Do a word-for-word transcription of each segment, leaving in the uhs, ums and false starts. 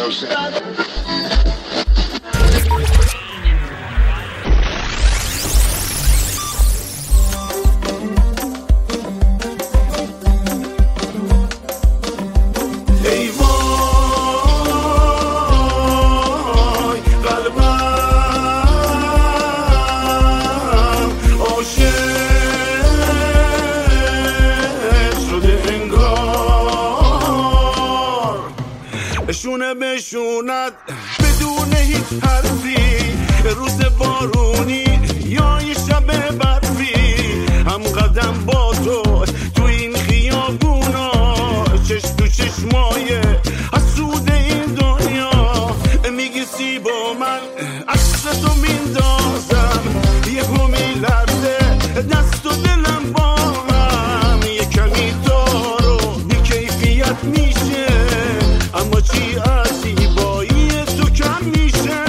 شونه بشوند بدون هیچ حرفی، روز بارونی یا یه شب برفی، هم قدم با تو تو این خیابونا، چشم تو چشمای حسود این دنیا، میگی سی با من عکس تو میندازم، یه همی لرزه دست و دلم با هم، یه کمی دارو بی کیفیت میشه، اما چی از زیبایی تو کم میشه،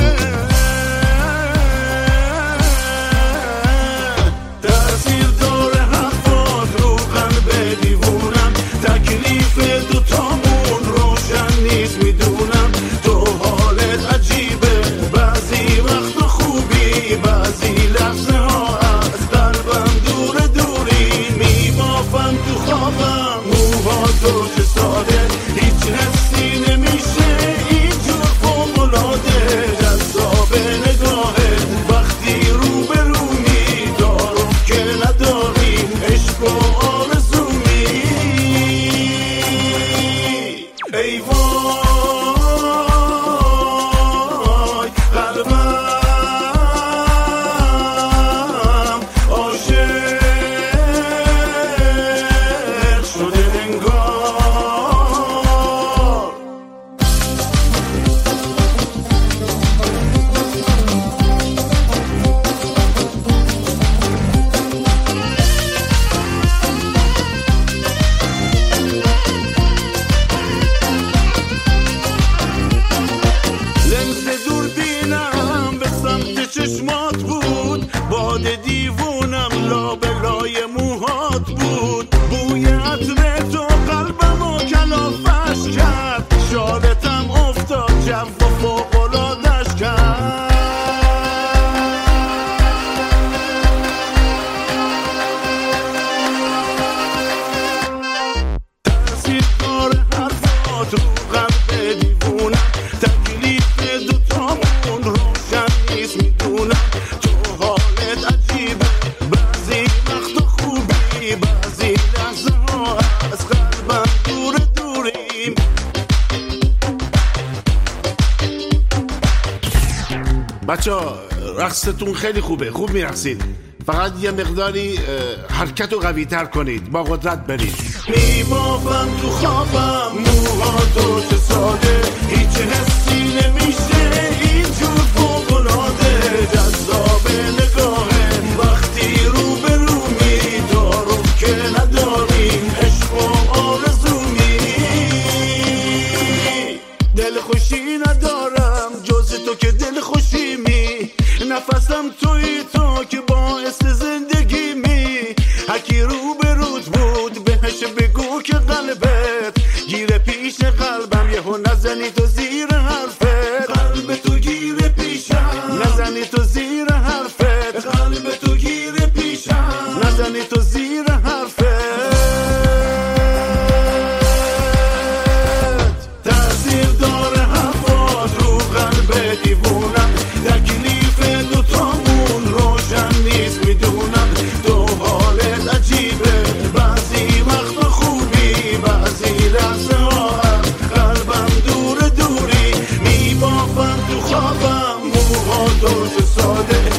تأثیر داره حرفات رو قلب دیوونم، تکلیف دوتامون روشن نیست میدونم، تو حالت عجیبه بعضی وقت خوبی، بعضی لحظه ها از قلبم دور دوری، میبافم تو خوابم موها تو چه ساده، هیچ حسی نمیشه اینجور فوق‌العاده، جذاب نگاهت وقتی رو به رومی، دارم که نداریم عشق و آرزومی، ای وای قلبم عاشق شده انگار. لنز دوربینم به سمت چشمات بود، باد دیوونم لابلای موهات بود، بوی عطر تو قلبمو کلافش کرد، شالتم افتاد جو و فوق‌العاده‌اش کرد، تأثیر داره حرفات رو قلب دیوونم، تکلیف دوتامون روشن نیست میدونم، تو حالت عجیبه بعضی وقت خوبی، بعضی لحظه ها از قلبم دور دوریم. بچه ها رقصتون خیلی خوبه، خوب میرقصید، فقط یه مقداری حرکت رو قوی تر کنید، با قدرت برید. میبافم تو خوابم موها تو چه ساده، هیچ حسی نمیشه اینجور فوق‌العاده، جذاب نگاهه وقتی رو به رومی، دارم که نداریم عشق و آرزومی، دل خوشی ندارم جز تو که دل خوشیمی، نفسم توی تو که باعث زندگی می، هکی رو به رود بود بهش بگو که قلبت گیره پیش قلبم، یهو نزنی تو زیر حرفت، قلب تو گیره پیشم، نزنی تو زیر حرفت، قلب تو گیره پیشم، نزنی تو زیر حرفت، تأثیر داره حرفات رو قلب دیوونم، تکلیف دوتامون روشن نیست میدونم، تو حالت عجیبه بعضی وقت خوبی، بعضی لحظه ها قلبم دور دوری، میبافم تو خوابم موها تو چه ساده،